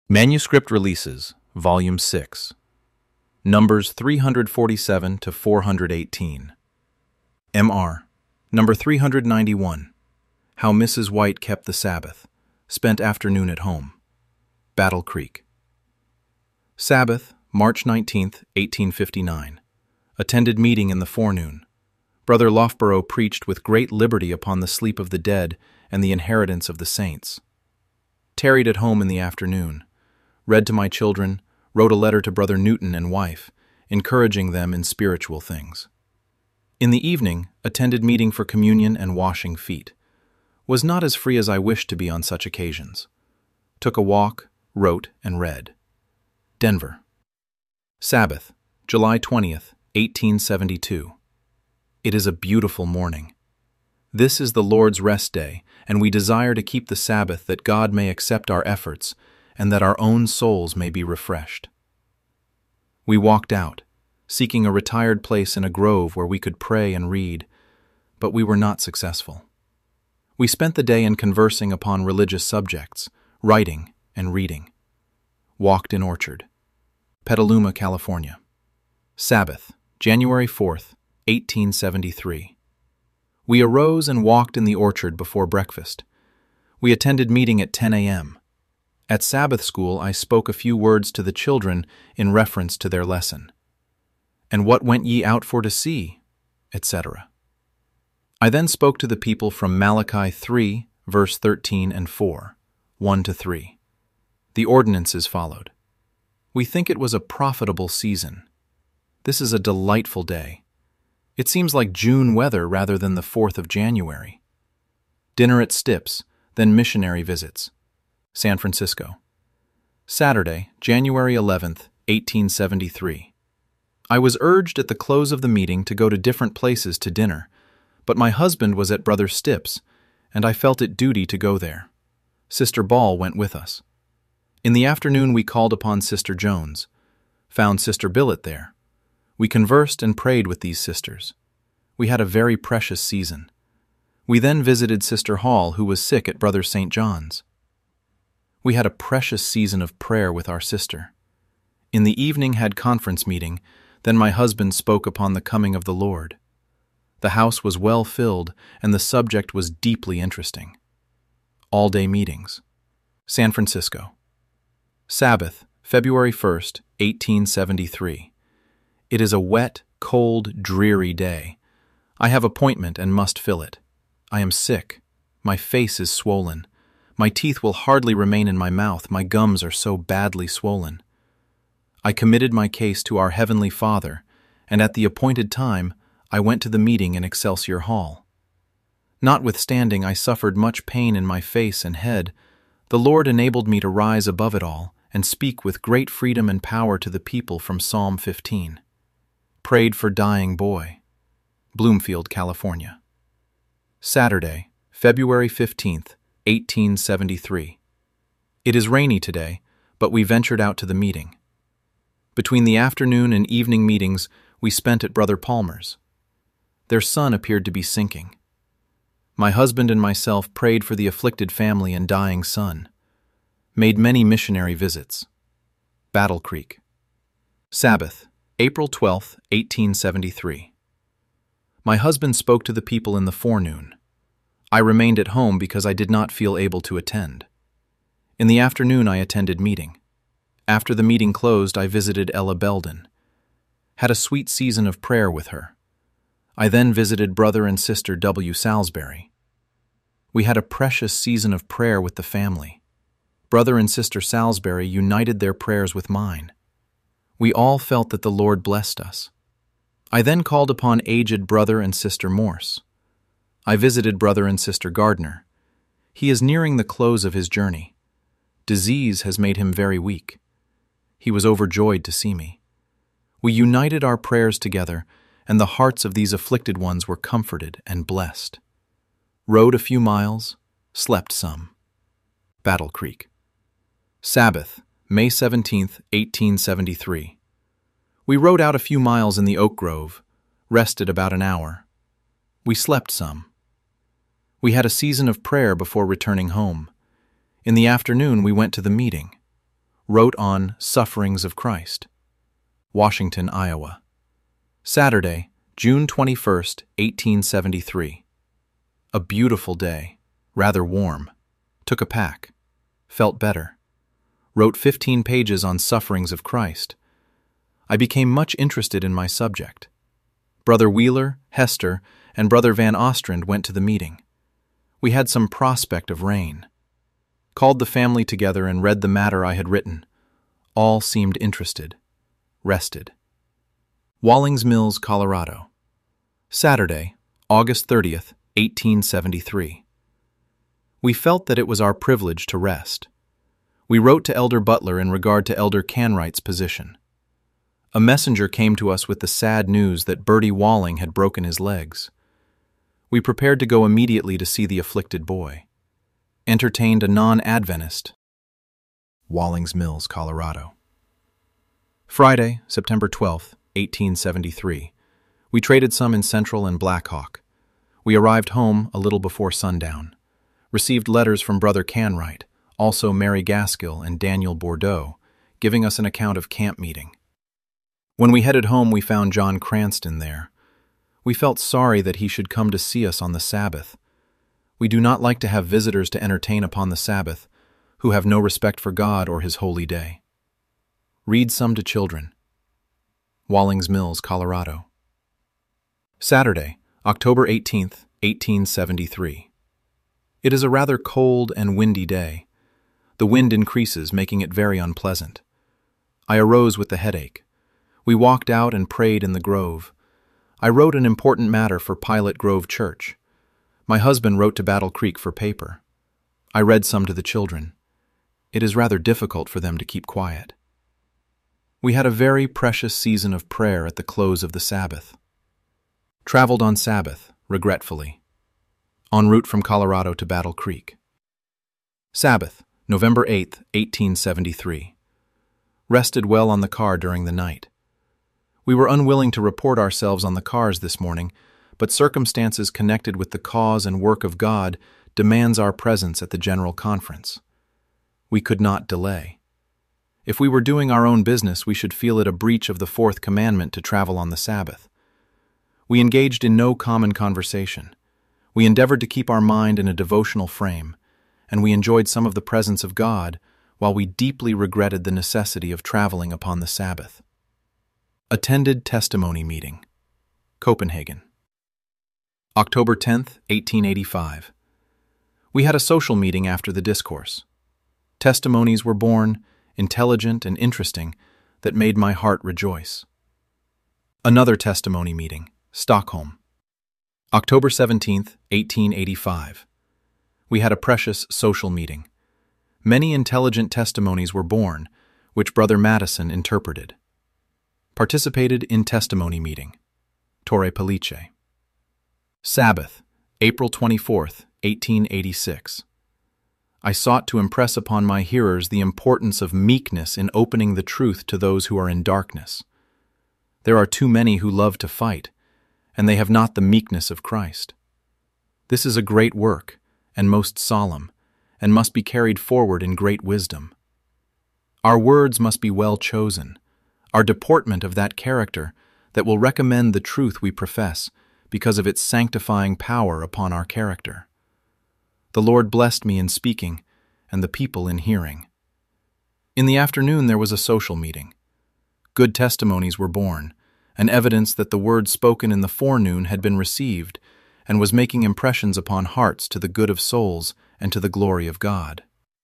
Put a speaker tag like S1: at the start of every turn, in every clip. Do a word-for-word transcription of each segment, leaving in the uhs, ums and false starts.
S1: Manuscript Releases, Volume six, Numbers three hundred forty-seven to four hundred eighteen. M R, Number three hundred ninety-one, How Missus White Kept the Sabbath, Spent Afternoon at Home, Battle Creek. Sabbath, March nineteenth, eighteen fifty-nine. Attended meeting in the forenoon. Brother Loughborough preached with great liberty upon the sleep of the dead and the inheritance of the saints. Tarried at home in the afternoon. Read to my children, wrote a letter to Brother Newton and wife, encouraging them in spiritual things. In the evening, attended meeting for communion and washing feet. Was not as free as I wished to be on such occasions. Took a walk, wrote, and read. Denver. Sabbath, July twentieth, eighteen seventy-two. It is a beautiful morning. This is the Lord's rest day, and we desire to keep the Sabbath that God may accept our efforts and that our own souls may be refreshed. We walked out, seeking a retired place in a grove where we could pray and read, but we were not successful. We spent the day in conversing upon religious subjects, writing and reading. Walked in orchard. Petaluma, California. Sabbath, January fourth, eighteen seventy-three. We arose and walked in the orchard before breakfast. We attended meeting at ten a.m. At Sabbath school, I spoke a few words to the children in reference to their lesson. And what went ye out for to see? et cetera. I then spoke to the people from Malachi three, verse thirteen and four, one to three. The ordinances followed. We think it was a profitable season. This is a delightful day. It seems like June weather rather than the fourth of January. Dinner at Stips, then missionary visits. San Francisco. Saturday, January eleventh, eighteen seventy-three. I was urged at the close of the meeting to go to different places to dinner, but my husband was at Brother Stips, and I felt it duty to go there. Sister Ball went with us. In the afternoon we called upon Sister Jones, found Sister Billet there. We conversed and prayed with these sisters. We had a very precious season. We then visited Sister Hall, who was sick at Brother Saint John's. We had a precious season of prayer with our sister. In the evening had conference meeting, then my husband spoke upon the coming of the Lord. The house was well filled, and the subject was deeply interesting. All-day meetings. San Francisco. Sabbath, February first, eighteen seventy-three. It is a wet, cold, dreary day. I have appointment and must fill it. I am sick. My face is swollen. My teeth will hardly remain in my mouth. My gums are so badly swollen. I committed my case to our Heavenly Father, and at the appointed time I went to the meeting in Excelsior Hall. Notwithstanding I suffered much pain in my face and head, the Lord enabled me to rise above it all and speak with great freedom and power to the people from Psalm fifteen. Prayed for dying boy. Bloomfield, California. Saturday, February fifteenth, eighteen seventy-three. It is rainy today, but we ventured out to the meeting. Between the afternoon and evening meetings, we spent at Brother Palmer's. Their son appeared to be sinking. My husband and myself prayed for the afflicted family and dying son. Made many missionary visits. Battle Creek. Sabbath, April twelfth, eighteen seventy-three. My husband spoke to the people in the forenoon. I remained at home because I did not feel able to attend. In the afternoon I attended meeting. After the meeting closed, I visited Ella Belden. Had a sweet season of prayer with her. I then visited Brother and Sister W. Salisbury. We had a precious season of prayer with the family. Brother and Sister Salisbury united their prayers with mine. We all felt that the Lord blessed us. I then called upon aged Brother and Sister Morse. I visited Brother and Sister Gardner. He is nearing the close of his journey. Disease has made him very weak. He was overjoyed to see me. We united our prayers together, and the hearts of these afflicted ones were comforted and blessed. Rode a few miles, slept some. Battle Creek. Sabbath, May seventeenth, eighteen seventy-three. We rode out a few miles in the oak grove, rested about an hour. We slept some. We had a season of prayer before returning home. In the afternoon we went to the meeting. wrote on Sufferings of Christ. Washington, Iowa. Saturday, June twenty-first, eighteen seventy-three. A beautiful day, rather warm. Took a pack. Felt better. Wrote fifteen pages on Sufferings of Christ. I became much interested in my subject. Brother Wheeler, Hester, and Brother Van Ostrand went to the meeting. We had some prospect of rain. Called the family together and read the matter I had written. All seemed interested. Rested. Wallings Mills, Colorado. Saturday, August thirtieth, eighteen seventy-three. We felt that it was our privilege to rest. We wrote to Elder Butler in regard to Elder Canwright's position. A messenger came to us with the sad news that Bertie Walling had broken his legs. We prepared to go immediately to see the afflicted boy. Entertained a non-Adventist. Wallings Mills, Colorado. Friday, September twelfth, eighteen seventy-three. We traded some in Central and Black Hawk. We arrived home a little before sundown. Received letters from Brother Canwright, also Mary Gaskill and Daniel Bordeaux, giving us an account of camp meeting. When we headed home, we found John Cranston there. We felt sorry that he should come to see us on the Sabbath. We do not like to have visitors to entertain upon the Sabbath, who have no respect for God or His holy day. Read some to children. Wallings Mills, Colorado. Saturday, October eighteenth, eighteen seventy-three. It is a rather cold and windy day. The wind increases, making it very unpleasant. I arose with the headache. We walked out and prayed in the grove. I wrote an important matter for Pilot Grove Church. My husband wrote to Battle Creek for paper. I read some to the children. It is rather difficult for them to keep quiet. We had a very precious season of prayer at the close of the Sabbath. Traveled on Sabbath, regretfully. En route from Colorado to Battle Creek. Sabbath, November eighth, eighteen seventy-three. Rested well on the car during the night. We were unwilling to report ourselves on the cars this morning, but circumstances connected with the cause and work of God demands our presence at the General Conference. We could not delay. If we were doing our own business, we should feel it a breach of the fourth commandment to travel on the Sabbath. We engaged in no common conversation. We endeavored to keep our mind in a devotional frame, and we enjoyed some of the presence of God while we deeply regretted the necessity of traveling upon the Sabbath. Attended testimony meeting. Copenhagen. October tenth, eighteen eighty-five. We had a social meeting after the discourse. Testimonies were born, intelligent and interesting, that made my heart rejoice. Another testimony meeting. Stockholm. October seventeenth, eighteen eighty-five. We had a precious social meeting. Many intelligent testimonies were born, which Brother Madison interpreted. Participated in testimony meeting. Torre Pellice. Sabbath, April twenty-fourth, eighteen eighty-six. I sought to impress upon my hearers the importance of meekness in opening the truth to those who are in darkness. There are too many who love to fight, and they have not the meekness of Christ. This is a great work, and most solemn, and must be carried forward in great wisdom. Our words must be well chosen, our deportment of that character that will recommend the truth we profess, because of its sanctifying power upon our character. The Lord blessed me in speaking, and the people in hearing. In the afternoon there was a social meeting. Good testimonies were born, and evidence that the word spoken in the forenoon had been received, and was making impressions upon hearts to the good of souls and to the glory of God.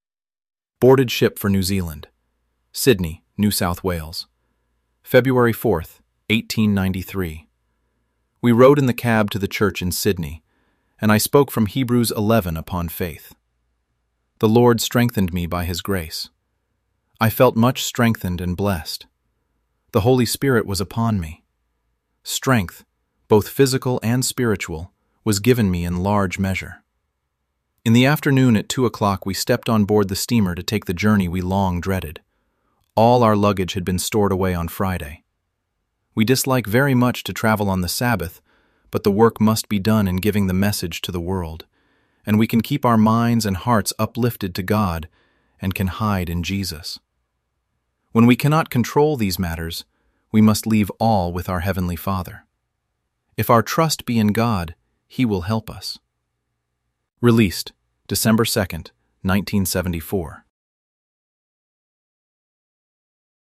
S1: Boarded ship for New Zealand. Sydney, New South Wales. February fourth, eighteen ninety-three. We rode in the cab to the church in Sydney, and I spoke from Hebrews eleven upon faith. The Lord strengthened me by His grace. I felt much strengthened and blessed. The Holy Spirit was upon me. Strength, both physical and spiritual, was given me in large measure. In the afternoon at two o'clock we stepped on board the steamer to take the journey we long dreaded. All our luggage had been stored away on Friday. We dislike very much to travel on the Sabbath, but the work must be done in giving the message to the world, and we can keep our minds and hearts uplifted to God and can hide in Jesus. When we cannot control these matters, we must leave all with our Heavenly Father. If our trust be in God, He will help us. Released, December second, nineteen seventy-four.